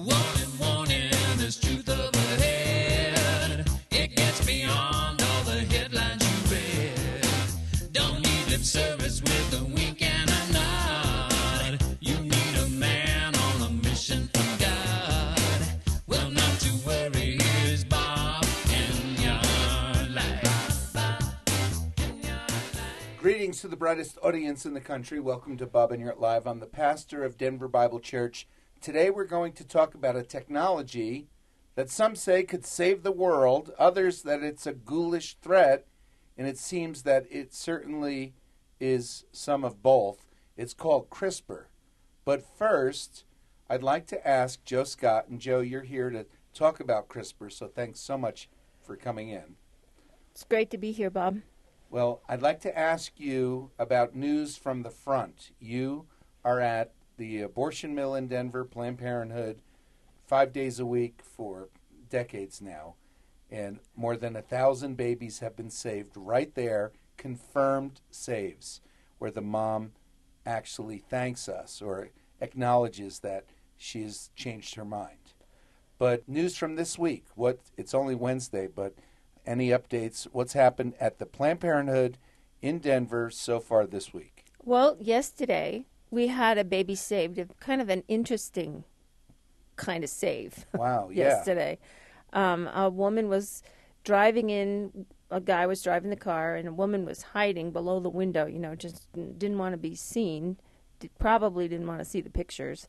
Warning, warning, there's truth up ahead. It gets beyond all the headlines you read. Don't need lip service with a wink and a nod. You need a man on a mission from God. Well, not to worry, here's Bob in your life. Greetings to the brightest audience in the country. Welcome to Bob and Your Live. I'm the pastor of Denver Bible Church. Today we're going to talk about a technology that some say could save the world, others that it's a ghoulish threat, and it seems that it certainly is some of both. It's called CRISPR. But first, I'd like to ask Joe Scott, and Joe, you're here to talk about CRISPR, so thanks so much for coming in. It's great to be here, Bob. Well, I'd like to ask you about news from the front. You are at the abortion mill in Denver, Planned Parenthood, 5 days a week for decades now. And more than 1,000 babies have been saved right there, confirmed saves, where the mom actually thanks us or acknowledges that she's changed her mind. But news from this week, it's only Wednesday, but any updates? What's happened at the Planned Parenthood in Denver so far this week? Well, yesterday we had a baby saved, kind of an interesting kind of save. Wow, yeah. Yesterday. A woman was driving in, a guy was driving the car, and a woman was hiding below the window, just didn't want to be seen, probably didn't want to see the pictures.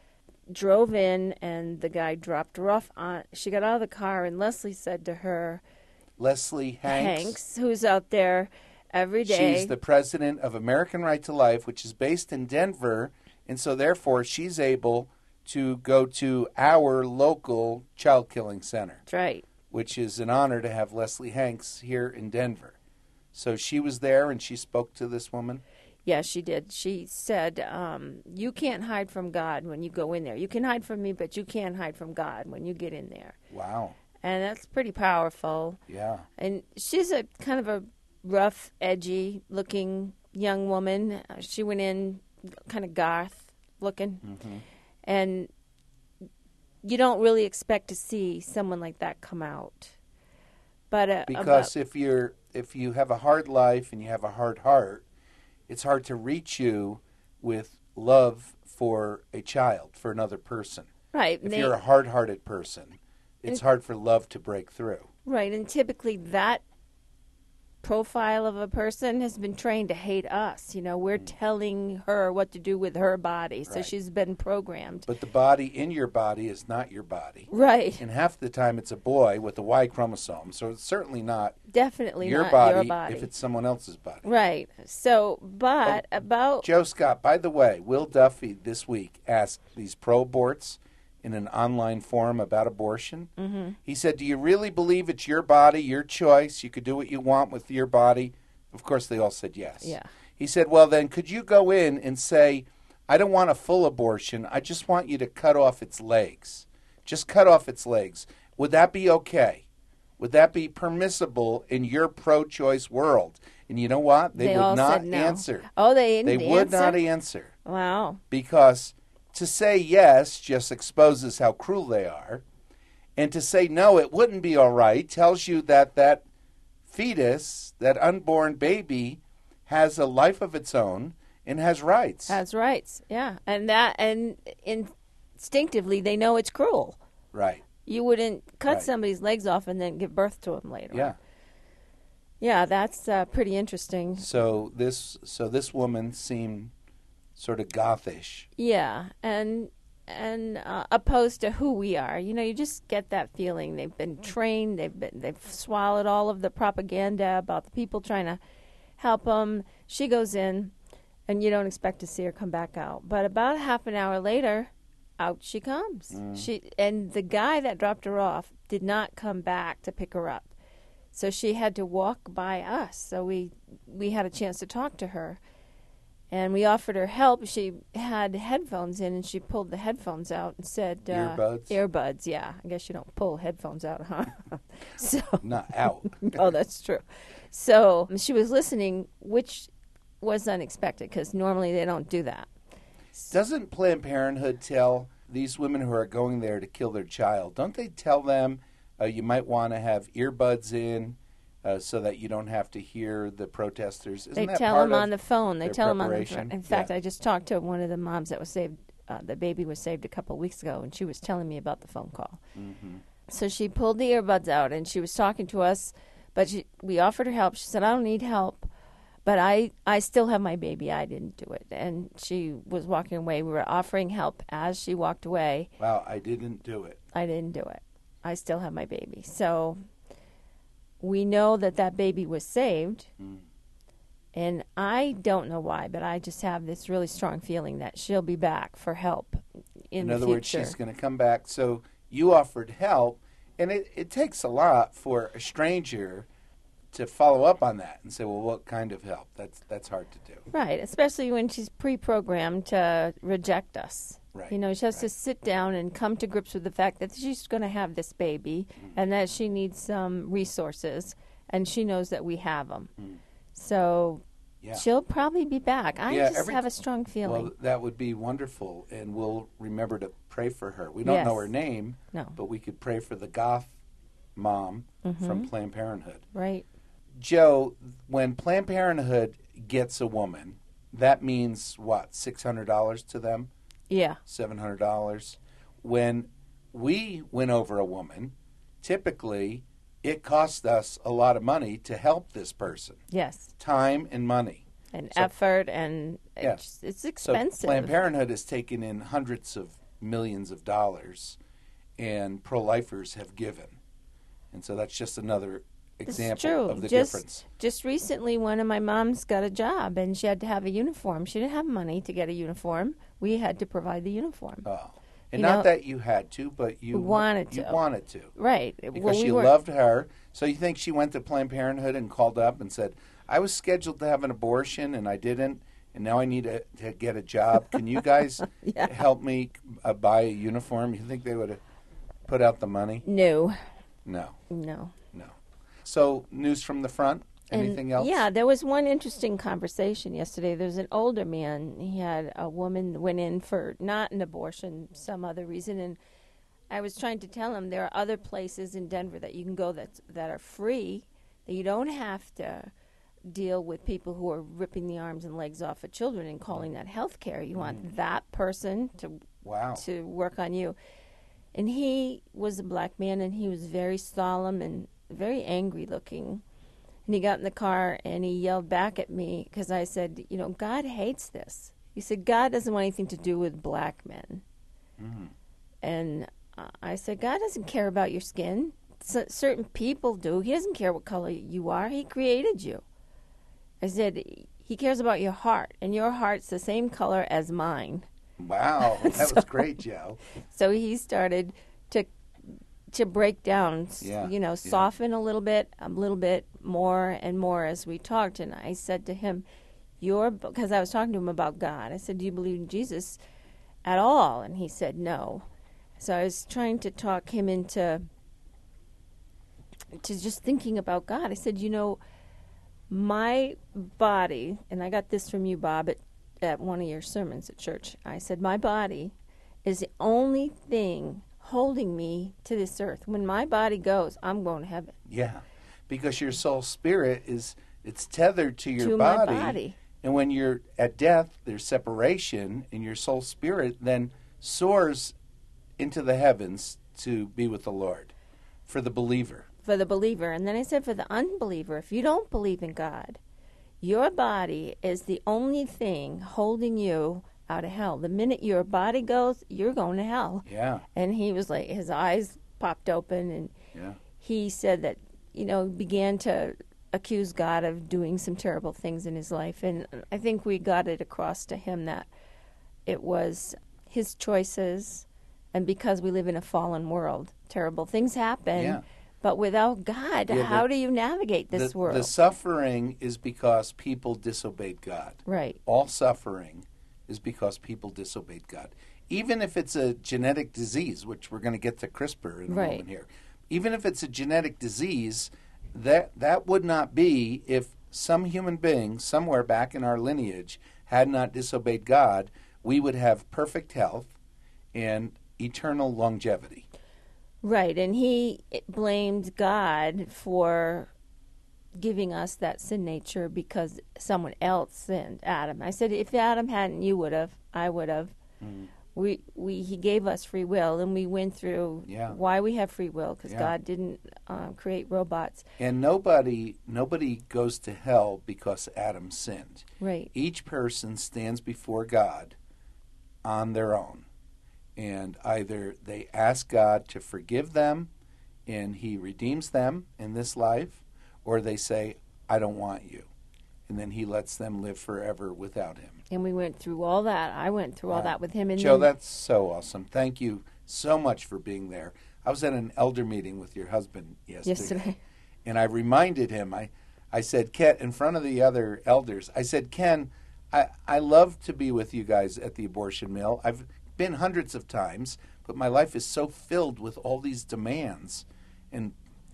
Drove in, and the guy dropped her off. She got out of the car, and Leslie said to her, Leslie Hanks, who's out there every day. She's the president of American Right to Life, which is based in Denver, and so therefore she's able to go to our local child killing center. That's right. Which is an honor to have Leslie Hanks here in Denver. So she was there and she spoke to this woman? Yeah, she did. She said, you can't hide from God when you go in there. You can hide from me, but you can't hide from God when you get in there. Wow. And that's pretty powerful. Yeah. And she's a kind of a rough, edgy-looking young woman. She went in kind of goth-looking. Mm-hmm. And you don't really expect to see someone like that come out. But because if you have a hard life and you have a hard heart, it's hard to reach you with love for a child, for another person. Right. If you're a hard-hearted person, it's hard for love to break through. Right, and typically that profile of a person has been trained to hate us. We're telling her what to do with her body, so she's been programmed. But the body in your body is not your body. Right. And half the time it's a boy with a Y chromosome, so it's certainly not definitely your not body, your body if it's someone else's body. Right. So, but about... Joe Scott, by the way, Will Duffy this week asked these pro-aborts in an online forum about abortion. Mm-hmm. He said, do you really believe it's your body, your choice? You could do what you want with your body? Of course, they all said yes. Yeah. He said, well, then could you go in and say, I don't want a full abortion. I just want you to cut off its legs. Just cut off its legs. Would that be okay? Would that be permissible in your pro-choice world? And you know what? They would not answer. Oh, they didn't They would not answer. Wow. Because to say yes just exposes how cruel they are. And to say no, it wouldn't be all right, tells you that that fetus, that unborn baby, has a life of its own and has rights. Has rights, yeah. And instinctively they know it's cruel. Right. You wouldn't cut somebody's legs off and then give birth to them later. Yeah. Yeah, that's pretty interesting. So this woman seemed sort of gothish. Yeah, and opposed to who we are. You just get that feeling. They've been trained. They've swallowed all of the propaganda about the people trying to help them. She goes in, and you don't expect to see her come back out. But about half an hour later, out she comes. And the guy that dropped her off did not come back to pick her up. So she had to walk by us. So we had a chance to talk to her. And we offered her help. She had headphones in, and she pulled the headphones out and said... Earbuds? Earbuds, yeah. I guess you don't pull headphones out, huh? So not out. Oh, that's true. So she was listening, which was unexpected, because normally they don't do that. Doesn't Planned Parenthood tell these women who are going there to kill their child, don't they tell them you might want to have earbuds in so that you don't have to hear the protesters? Isn't They that tell part them of on the phone. They their tell them on the preparation? phone. In fact, Yeah. I just talked to one of the moms that was saved. The baby was saved a couple of weeks ago, and she was telling me about the phone call. Mm-hmm. So she pulled the earbuds out, and she was talking to us, but we offered her help. She said, I don't need help, but I still have my baby. I didn't do it. And she was walking away. We were offering help as she walked away. Wow, I didn't do it. I didn't do it. I still have my baby. So we know that baby was saved. Mm. And I don't know why, but I just have this really strong feeling that she'll be back for help in the other future. words, she's going to come back. So you offered help, and it takes a lot for a stranger to follow up on that and say, well, what kind of help? That's hard to do. Right, especially when she's pre-programmed to reject us. Right. You know, she has to right. sit down and come to grips with the fact that she's going to have this baby and that she needs some resources, and she knows that we have them. So Yeah. she'll probably be back. I Yeah, just have a strong feeling. Well, that would be wonderful, and we'll remember to pray for her. We don't know Yes. her name, No. but we could pray for the Goff mom Mm-hmm. from Planned Parenthood. Right. Joe, when Planned Parenthood gets a woman, that means what, $600 to them? Yeah. $700. When we win over a woman, typically it costs us a lot of money to help this person, Yes. time and money. And So- effort, and Yes. it's So expensive. Planned Parenthood has taken in hundreds of millions of dollars, and pro-lifers have given. And so that's just another It's example true. of the just, difference. Just recently, one of my moms got a job, and she had to have a uniform. She didn't have money to get a uniform. We had to provide the uniform. Oh. And You not know, that you had to, but you wanted You to. wanted to. Right. Because we she were- loved her. So you think she went to Planned Parenthood and called up and said, I was scheduled to have an abortion and I didn't, and now I need to get a job. Can you guys Yeah. help me buy a uniform? You think they would have put out the money? No. No, No. no. So news from the front? Anything else? Yeah, there was one interesting conversation yesterday. There's an older man. He had a woman went in for not an abortion, some other reason, and I was trying to tell him there are other places in Denver that you can go that are free, that you don't have to deal with people who are ripping the arms and legs off of children and calling that health care. You want that person Wow. to work on you. And he was a black man, and he was very solemn and very angry looking. And he got in the car and he yelled back at me because I said, you know, God hates this. He said, God doesn't want anything to do with black men. Mm. And I said, God doesn't care about your skin. Certain people do. He doesn't care what color you are. He created you. I said, He cares about your heart, and your heart's the same color as mine. Wow. That was great, Joe. So he started to break down, Yeah, you know, yeah. soften a little bit more and more as we talked. And I said to him, because I was talking to him about God. I said, do you believe in Jesus at all? And he said, no. So I was trying to talk him into just thinking about God. I said, you know, my body, and I got this from you, Bob, at one of your sermons at church. I said, my body is the only thing holding me to this earth. When my body goes, I'm going to heaven. Yeah. Because your soul spirit it's tethered to your To body. my body. And when you're at death, there's separation, and your soul spirit then soars into the heavens to be with the Lord for the believer. For the believer. And then I said, for the unbeliever, if you don't believe in God, your body is the only thing holding you out of hell. The minute your body goes, you're going to hell. Yeah. And he was like, his eyes popped open, and Yeah. he said that, you know, began to accuse God of doing some terrible things in his life. And I think we got it across to him that it was his choices, and because we live in a fallen world, terrible things happen. Yeah. But without God, Yeah, how do you navigate this world? The suffering is because people disobeyed God. Right. All suffering is because people disobeyed God. Even if it's a genetic disease, which we're going to get to CRISPR in a Right. moment here. Even if it's a genetic disease, that would not be if some human being somewhere back in our lineage had not disobeyed God. We would have perfect health and eternal longevity. Right, and he blamed God for giving us that sin nature because someone else sinned, Adam. I said, if Adam hadn't, you would have, I would have. Mm. He gave us free will, and we went through why we have free will, because God didn't create robots. And nobody goes to hell because Adam sinned. Right. Each person stands before God on their own. And either they ask God to forgive them and he redeems them in this life, or they say, I don't want you. And then he lets them live forever without him. And we went through all that. I went through all that with him. And Joe, that's so awesome. Thank you so much for being there. I was at an elder meeting with your husband yesterday. And I reminded him, I said, Ken, in front of the other elders, I said, Ken, I love to be with you guys at the abortion mill. I've been hundreds of times, but my life is so filled with all these demands and,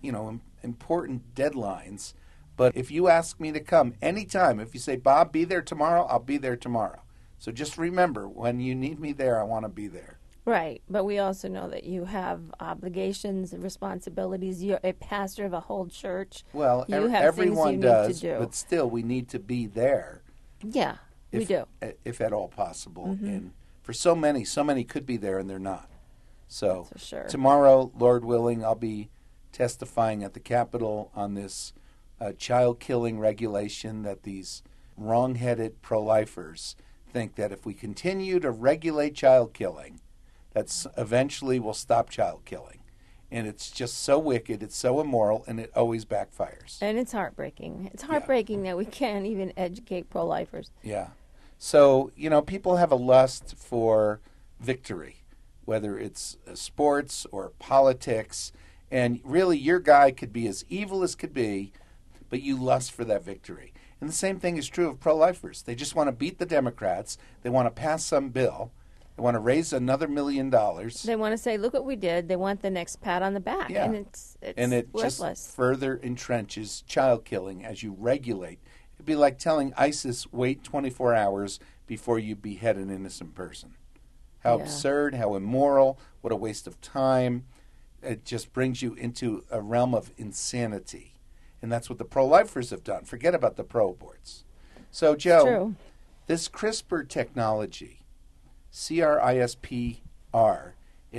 important deadlines. But if you ask me to come anytime, if you say, Bob, be there tomorrow, I'll be there tomorrow. So just remember, when you need me there, I want to be there. Right. But we also know that you have obligations and responsibilities. You're a pastor of a whole church. Well, you have everyone things you does, need to do. but still, we need to be there. Yeah, we do. If at all possible. Mm-hmm. And for so many could be there and they're not. So for sure. Tomorrow, Lord willing, I'll be testifying at the Capitol on this child-killing regulation that these wrong-headed pro-lifers think that if we continue to regulate child killing, that's eventually will stop child killing. And it's just so wicked, it's so immoral, and it always backfires. And it's heartbreaking. It's heartbreaking that we can't even educate pro-lifers. Yeah. So, people have a lust for victory, whether it's sports or politics. And really, your guy could be as evil as could be, but you lust for that victory. And the same thing is true of pro-lifers. They just want to beat the Democrats. They want to pass some bill. They want to raise another $1 million. They want to say, look what we did. They want the next pat on the back. Yeah. And it's it worthless. Just further entrenches child killing as you regulate. It'd be like telling ISIS, wait 24 hours before you behead an innocent person. How absurd, how immoral, what a waste of time. It just brings you into a realm of insanity. And that's what the pro-lifers have done. Forget about the pro-aborts. So, Joe, this CRISPR technology, CRISPR,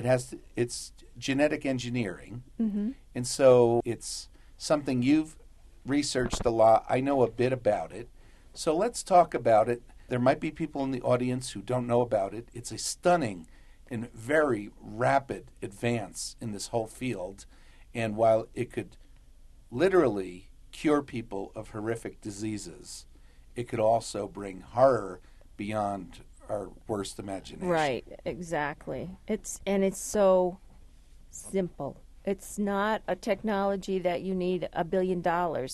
it's genetic engineering. Mm-hmm. And so it's something you've researched a lot. I know a bit about it. So let's talk about it. There might be people in the audience who don't know about it. It's a stunning and very rapid advance in this whole field. And while it could literally cure people of horrific diseases, it could also bring horror beyond our worst imagination. Right, exactly. It's so simple. It's not a technology that you need $1 billion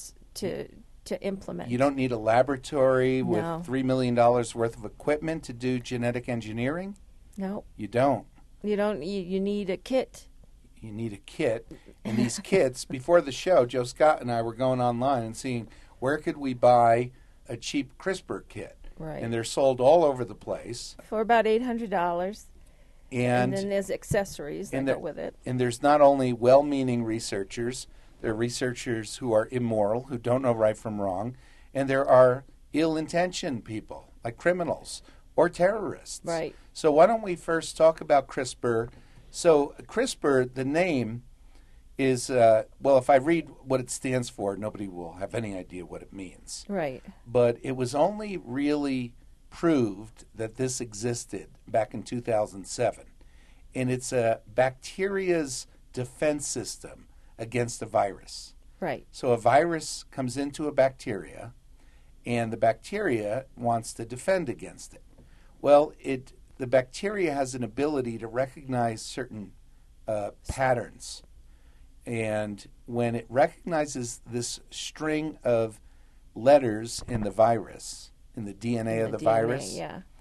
to implement. You don't need a laboratory with $3 million worth of equipment to do genetic engineering? No. You don't. You don't. You need a kit. You need a kit. And these kits, before the show, Joe Scott and I were going online and seeing where could we buy a cheap CRISPR kit. Right. And they're sold all over the place. For about $800. And then there's accessories that go with it. And there's not only well-meaning researchers, there are researchers who are immoral, who don't know right from wrong, and there are ill-intentioned people, like criminals or terrorists. Right. So why don't we first talk about CRISPR? So CRISPR, the name is, if I read what it stands for, nobody will have any idea what it means. Right. But it was only really proved that this existed back in 2007. And it's a bacteria's defense system against a virus. Right. So a virus comes into a bacteria, and the bacteria wants to defend against it. Well, the bacteria has an ability to recognize certain patterns. And when it recognizes this string of letters in the virus, in the DNA of the virus,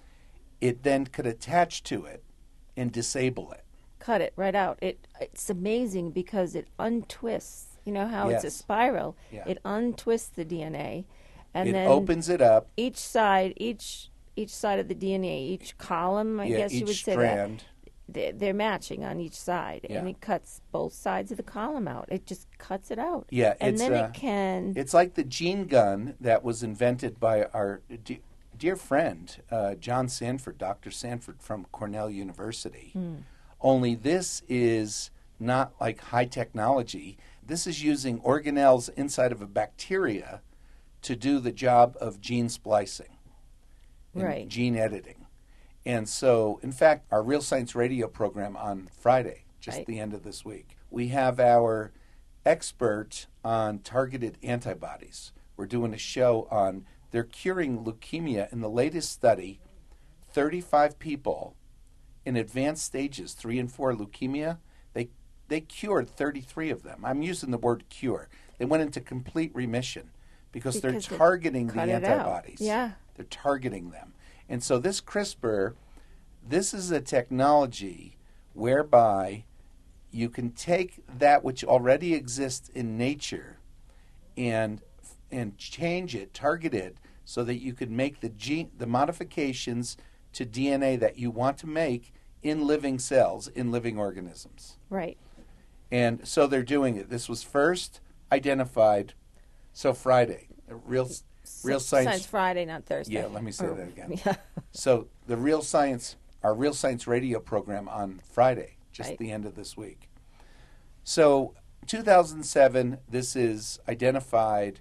it then could attach to it and disable it. Cut it right out. It's amazing because it untwists. You know how it's a spiral? Yeah. It untwists the DNA. And it then opens it up. Each side of the DNA, each column, I guess you would say strand. that, they're matching on each side, Yeah. and it cuts both sides of the column out. It just cuts it out. Yeah, and it's, then it can. It's like the gene gun that was invented by our dear friend, John Sanford, Dr. Sanford from Cornell University. Only this is not like high technology. This is using organelles inside of a bacteria to do the job of gene splicing and Right. gene editing. And so, in fact, our Real Science Radio program on Friday, just Right. the end of this week, we have our expert on targeted antibodies. We're doing a show on they're curing leukemia. In the latest study, 35 people in advanced stages, 3 and 4 leukemia, they cured 33 of them. I'm using the word cure. They went into complete remission because they're Because they targeting the cut it out. antibodies. Yeah. They're targeting them. And so this CRISPR, this is a technology whereby you can take that which already exists in nature and change it, target it, so that you could make the modifications to DNA that you want to make in living cells, in living organisms. Right. And so they're doing it. This was first identified, so Friday, Real Science. Friday, not Thursday. Yeah, let me say that again. Yeah. So the our Real Science Radio program on Friday, just Right. the end of this week. So 2007, this is identified.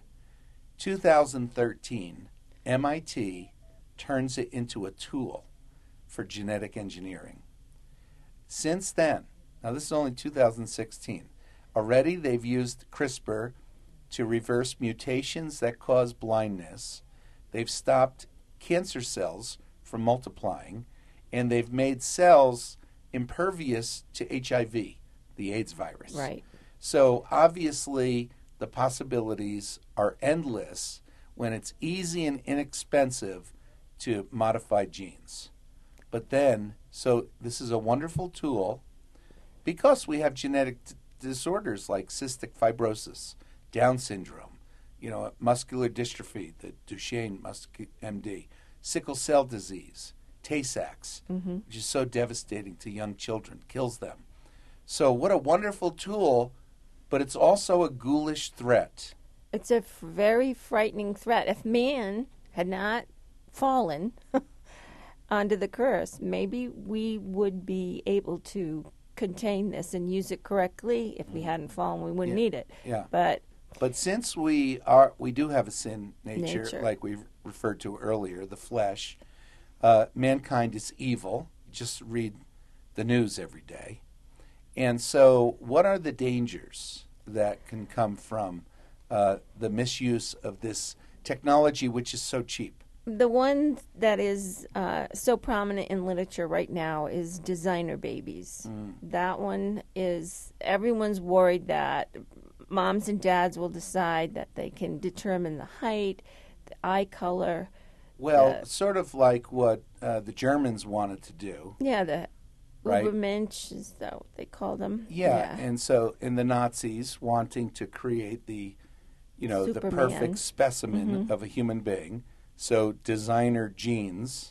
2013, MIT turns it into a tool for genetic engineering. Since then, now this is only 2016, already they've used CRISPR to reverse mutations that cause blindness. They've stopped cancer cells from multiplying, and they've made cells impervious to HIV, the AIDS virus. Right. So obviously the possibilities are endless when it's easy and inexpensive to modify genes. But then, so this is a wonderful tool because we have genetic disorders like cystic fibrosis, Down syndrome, muscular dystrophy, the Duchenne MD, sickle cell disease, Tay-Sachs, which is so devastating to young children, kills them. So what a wonderful tool, but it's also a ghoulish threat. It's a very frightening threat. If man had not fallen onto the curse, maybe we would be able to contain this and use it correctly. If we hadn't fallen, we wouldn't need it. Yeah. But since we do have a sin nature, like we referred to earlier, the flesh, mankind is evil. Just read the news every day. And so what are the dangers that can come from the misuse of this technology, which is so cheap? the one that is so prominent in literature right now is designer babies. That one is, everyone's worried that moms and dads will decide that they can determine the height, the eye color. Well, sort of like what the Germans wanted to do. Yeah, the Right. Ubermensch, is that what they call them? Yeah, and so in the Nazis wanting to create the the Superman. perfect specimen of a human being, so designer genes,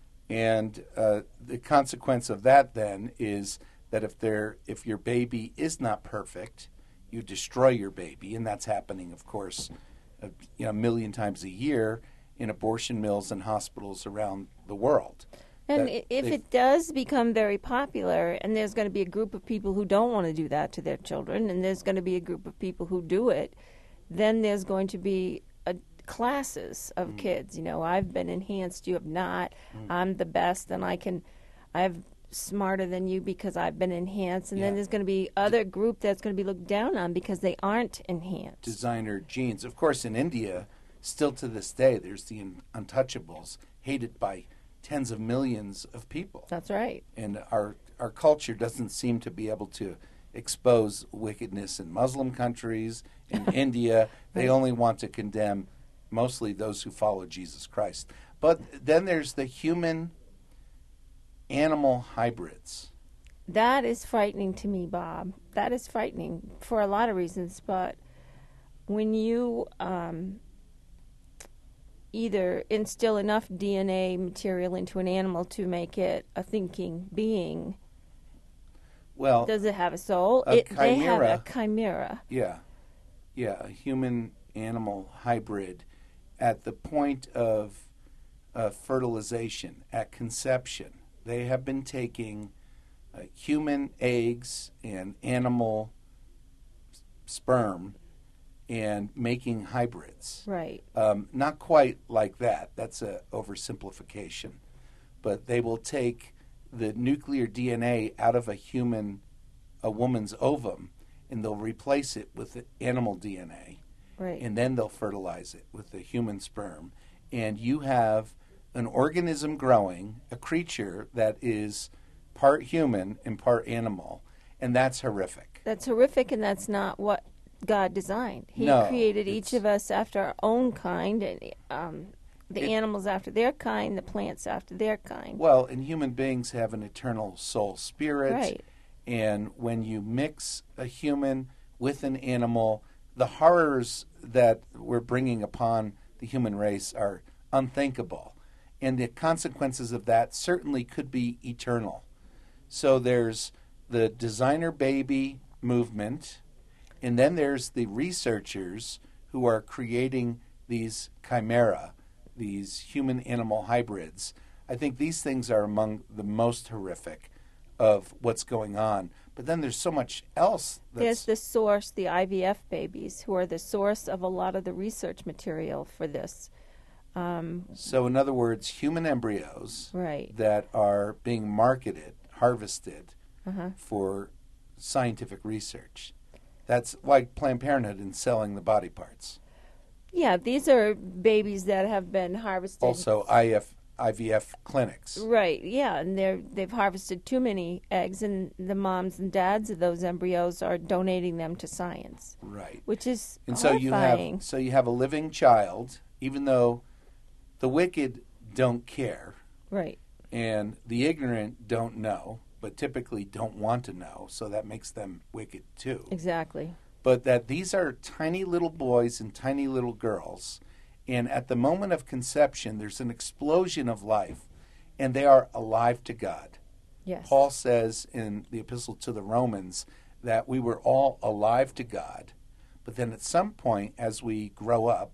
and the consequence of that then is that if your baby is not perfect, you destroy your baby, and that's happening, of course, a million times a year in abortion mills and hospitals around the world. And That if they've- it does become very popular, and there's going to be a group of people who don't want to do that to their children, and there's going to be a group of people who do it, then there's going to be classes of kids. I've been enhanced, you have not. I'm the best, and I'm smarter than you because I've been enhanced. And then Yeah. there's going to be other group that's going to be looked down on because they aren't enhanced. designer genes. Of course, in India, still to this day, there's the untouchables, hated by tens of millions of people. That's right. And our culture doesn't seem to be able to expose wickedness in Muslim countries, in India. They only want to condemn mostly those who follow Jesus Christ. But then there's the human-animal hybrids. That is frightening to me, Bob. That is frightening for a lot of reasons. But when you either instill enough DNA material into an animal to make it a thinking being, Well, Does it have a soul? a They have chimera. a chimera. yeah, a human-animal hybrid at the point of fertilization, at conception. They have been taking human eggs and animal sperm and making hybrids. Right. Not quite like that. That's a oversimplification. But they will take the nuclear DNA out of a woman's ovum, and they'll replace it with the animal DNA, Right. and then they'll fertilize it with the human sperm. And you have an organism growing, a creature that is part human and part animal, and that's horrific. That's horrific, and that's not what God designed. He No, created it's- each of us after our own kind, and the animals after their kind, the plants after their kind. Well, and human beings have an eternal soul spirit. Right. And when you mix a human with an animal, the horrors that we're bringing upon the human race are unthinkable. And the consequences of that certainly could be eternal. So there's the designer baby movement, and then there's the researchers who are creating these chimera, these human-animal hybrids. I think these things are among the most horrific of what's going on. But then there's so much else There's that's the source, the IVF babies, who are the source of a lot of the research material for this. so in other words, human embryos Right. that are being marketed, harvested Uh-huh. for scientific research. That's like Planned Parenthood in selling the body parts. Yeah, these are babies that have been harvested. Also, IVF clinics. Right, yeah, and they've harvested too many eggs, and the moms and dads of those embryos are donating them to science, Right. which is And horrifying. so you have a living child, even though the wicked don't care Right, and the ignorant don't know, but typically don't want to know, so that makes them wicked too. exactly. But that these are tiny little boys and tiny little girls, and at the moment of conception, there's an explosion of life, and they are alive to God. Yes. Paul says in the epistle to the Romans that we were all alive to God, but then at some point, as we grow up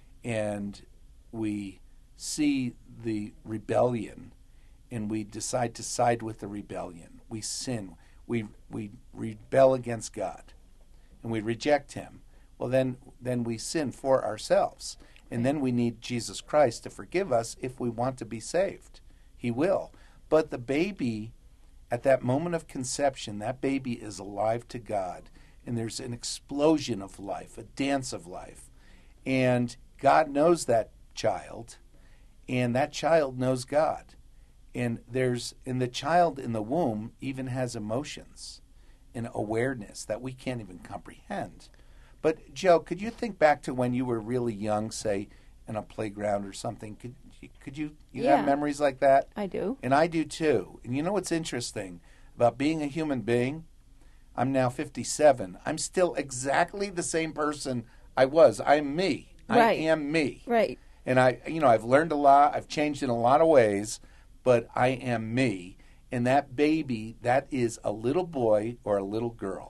and we see the rebellion and we decide to side with the rebellion, we sin, we rebel against God, and we reject him, well, then we sin for ourselves. And then we need Jesus Christ to forgive us if we want to be saved. He will. But the baby, at that moment of conception, that baby is alive to God. And there's an explosion of life, a dance of life. And God knows that child, and that child knows God. And the child in the womb even has emotions and awareness that we can't even comprehend. But Joe, could you think back to when you were really young, say in a playground or something? Could you Yeah. have memories like that? I do. And I do too. And you know what's interesting about being a human being? I'm now 57. I'm still exactly the same person I was. I'm me. I Right. am me. Right. And I've learned a lot. I've changed in a lot of ways, but I am me. And that baby, that is a little boy or a little girl.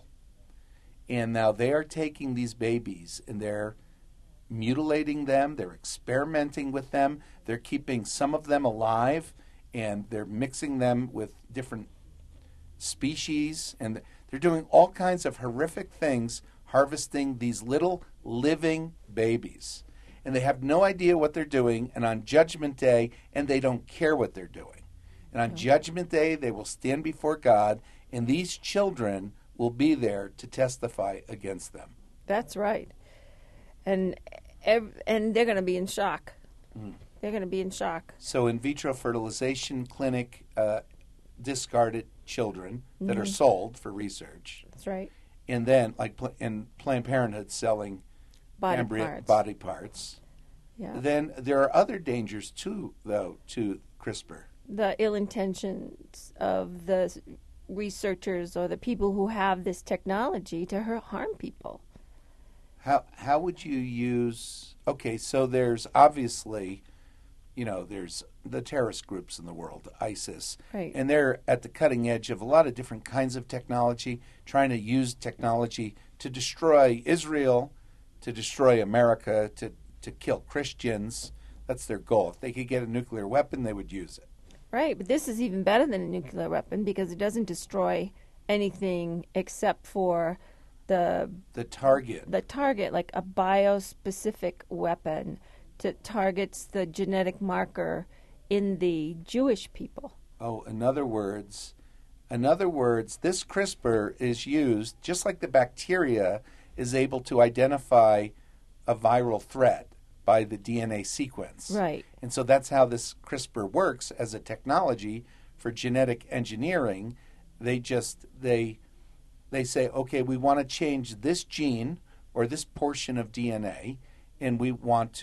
And now they are taking these babies and they're mutilating them. They're experimenting with them. They're keeping some of them alive, and they're mixing them with different species. And they're doing all kinds of horrific things, harvesting these little living babies. And they have no idea what they're doing. And on Judgment Day, and they don't care what they're doing. And on Judgment Day, they will stand before God, and these children will be there to testify against them. That's right. And they're going to be in shock. They're going to be in shock. So in vitro fertilization clinic discarded children that are sold for research. That's right. And then, like in Planned Parenthood selling body parts. Yeah. Then there are other dangers too, though, to CRISPR. The ill intentions of the researchers or the people who have this technology to harm people. How would you use? Okay, so there's obviously there's the terrorist groups in the world, ISIS, Right. and they're at the cutting edge of a lot of different kinds of technology, trying to use technology to destroy Israel, to destroy America, to kill Christians. That's their goal. If they could get a nuclear weapon, they would use it. Right, but this is even better than a nuclear weapon because it doesn't destroy anything except for the target. like a biospecific weapon that targets the genetic marker in the Jewish people. Oh, in other words, this CRISPR is used just like the bacteria is able to identify a viral threat by the DNA sequence. Right. And so that's how this CRISPR works as a technology for genetic engineering. They say, okay, we want to change this gene or this portion of DNA, and we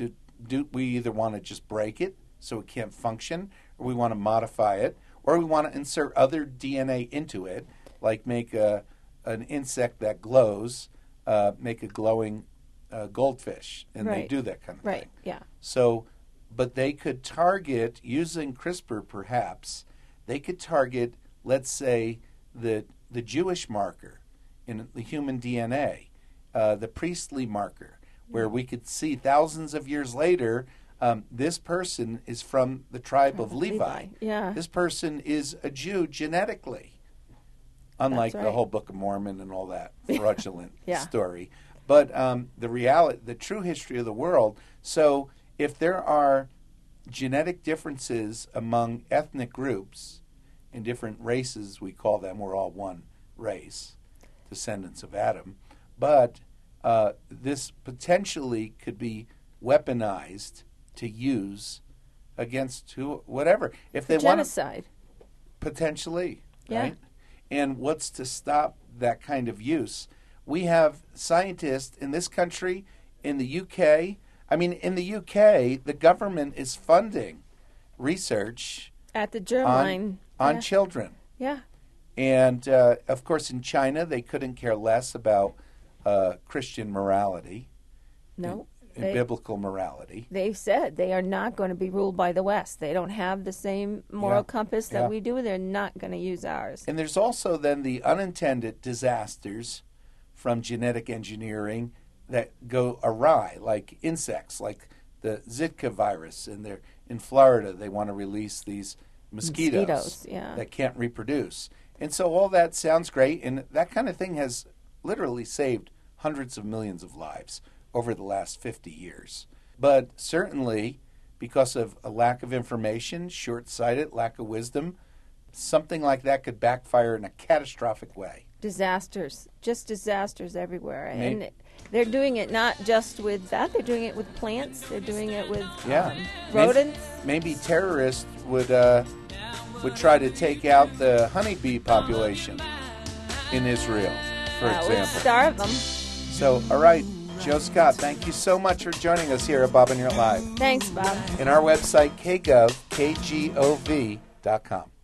either want to just break it so it can't function, or we want to modify it, or we want to insert other DNA into it, like make an insect that glows, make a glowing goldfish, and Right. they do that kind of Right, thing. yeah. So, but they could target, using CRISPR perhaps, they could target, let's say, the Jewish marker in the human DNA, the priestly marker, where we could see thousands of years later, this person is from the tribe of Levi. Yeah. This person is a Jew genetically, unlike That's the right. whole Book of Mormon and all that fraudulent Yeah. story. But the true history of the world. So if there are genetic differences among ethnic groups in different races, we call them, we're all one race, descendants of Adam. But this potentially could be weaponized to use against whatever. If they want Genocide. potentially, Yeah. right? And what's to stop that kind of use? We have scientists in this country, in the UK. I mean, in the UK, the government is funding research At the germline. on Yeah. children. Yeah. And, of course, in China, they couldn't care less about Christian morality No. and biblical morality. They've said they are not going to be ruled by the West. They don't have the same moral Yeah. compass that Yeah. we do. They're not going to use ours. And there's also then the unintended disasters from genetic engineering that go awry, like insects, like the Zika virus. And they're in Florida, they want to release these mosquitoes yeah. that can't reproduce. And so all that sounds great, and that kind of thing has literally saved hundreds of millions of lives over the last 50 years. But certainly, because of a lack of information, short-sighted, lack of wisdom, something like that could backfire in a catastrophic way. Disasters. Just disasters everywhere. Maybe. And they're doing it not just with that. They're doing it with plants. They're doing it with rodents. Maybe terrorists would try to take out the honeybee population in Israel, for Would example. starve them. So, all right, Joe Scott, thank you so much for joining us here at Bob and Your Live. Thanks, Bob. And our website, kgov.com.